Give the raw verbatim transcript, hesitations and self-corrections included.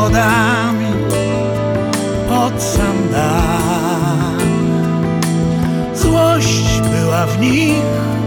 schodami pod sam dach. Złość była w nich